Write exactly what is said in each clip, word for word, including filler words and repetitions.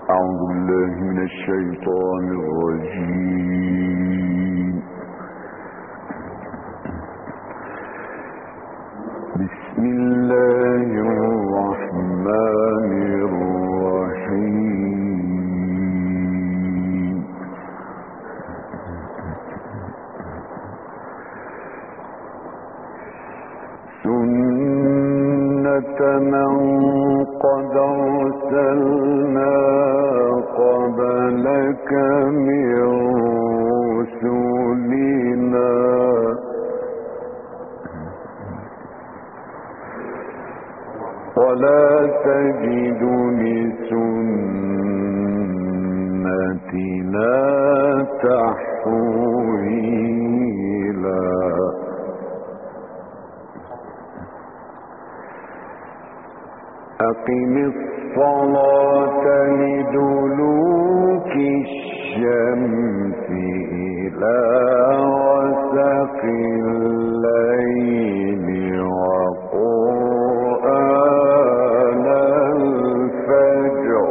أعوذ بالله من الشيطان الرجيم. بسم الله الرحمن الرحيم. سنة من قد أرسلنا قبلك من رسلنا ولا تجد لسنتنا تحويلا. أقم الصلاة لدلوك الشمس إلى غسق الليل وقرآن الفجر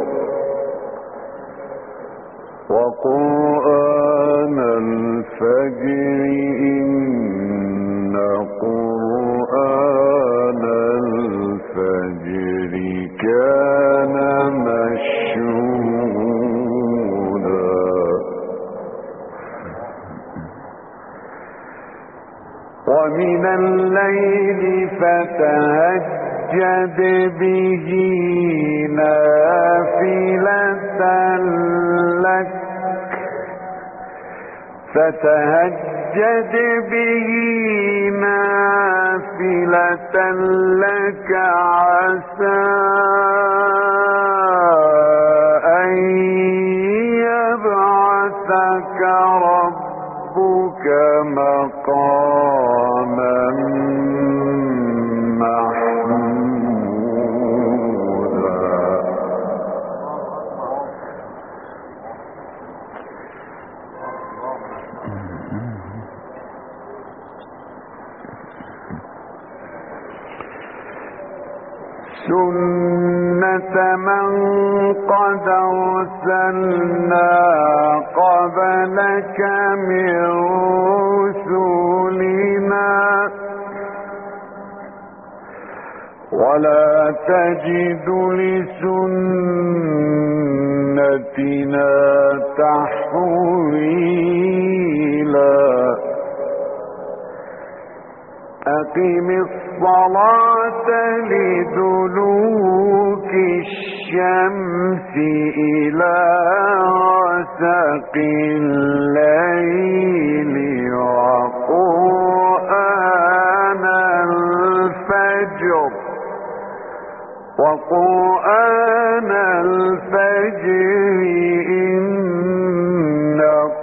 وقرآن الفجر إن قرآن الفجر كان مشهودا. ومن الليل فتهجد به نافلة لك فتهجد به نافلة لك عسى أن يبعثك ربك مقاما محمودا. سنة من قد أرسلنا قبلك من رسلنا ولا تجد لسنتنا تحويلا. أقم الصلاة لدلوك الشمس إلى غسق الليل وقرآن الفجر وقرآن الفجر إن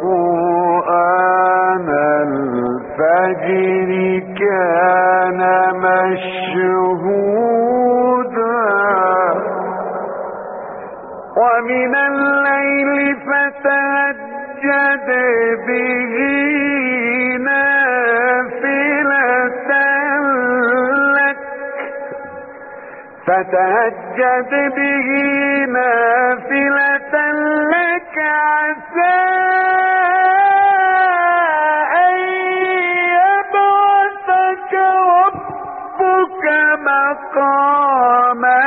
قرآن الفجر كان مشهودا. ومن الليل فتهجد به نافلة لك فتهجد به نافلة لك عسى أن يبعثك ربك مقاما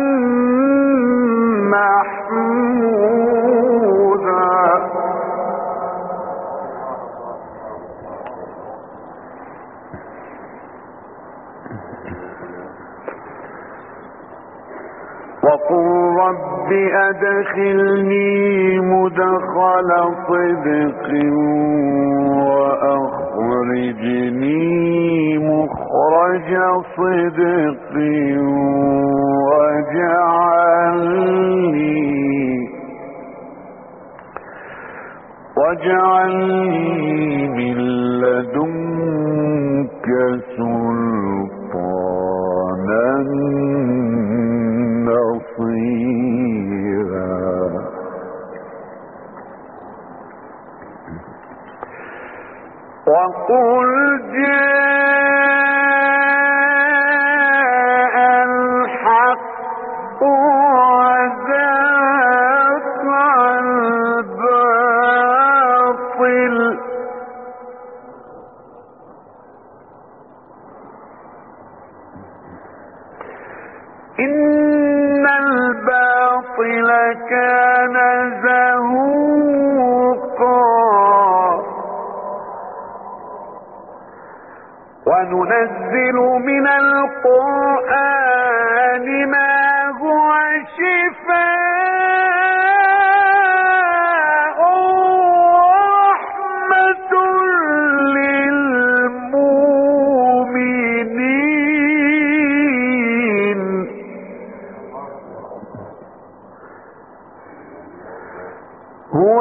محمودا. وقل رب أدخلني مدخل صدق وأخرجني مخرج صدق واجعلني واجعلني من لدنك سلطانا نصيرا. وقل جاء الحق وزهق لكان زهوقا وننزل من القرآن ما هو شفاء ورحمة للمؤمنين هو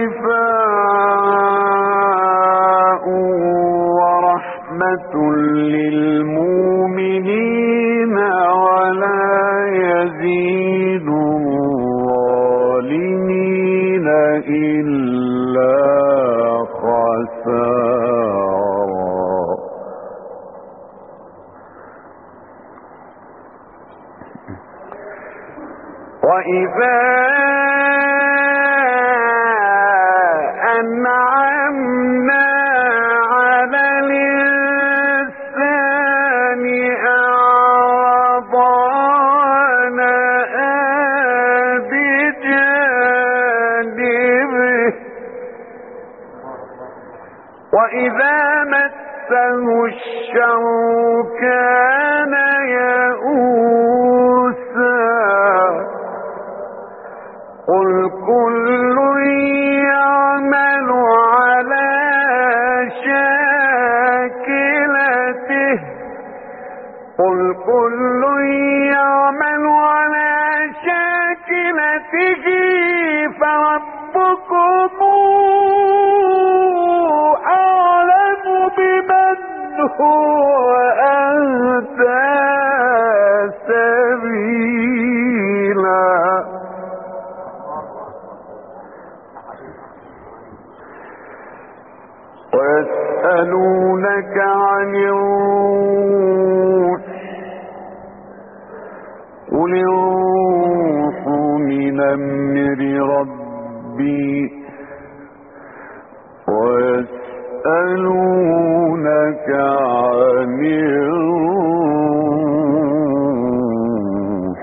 شفاء ورحمة للمؤمنين ولا يزيد الظالمين إلا خسارا. وإذا أنعمنا على الإنسان أعرض ونأى بجانبه وإذا مسه الشر كان يئوسا قل كل يعمل على شاكلته قل كل يعمل على شاكلته فربكم أعلم بمن هو أهدى سبيلا. ويسألونك عن الروح قل الروح من أمر ربي ويسألونك عن الروح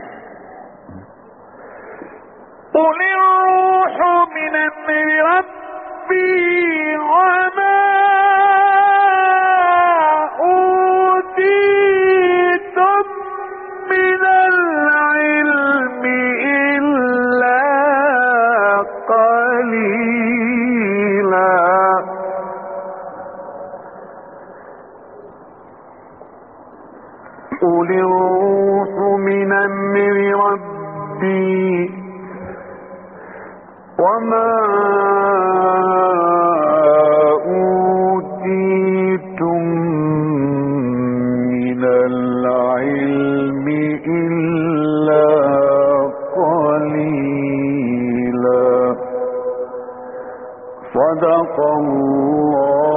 قل الروح من أمر ربي وما أوتيتم من العلم إلا قليلا. قل الروح من أمر ربي وما أوتيتم من العلم إلا قليلا. صدق الله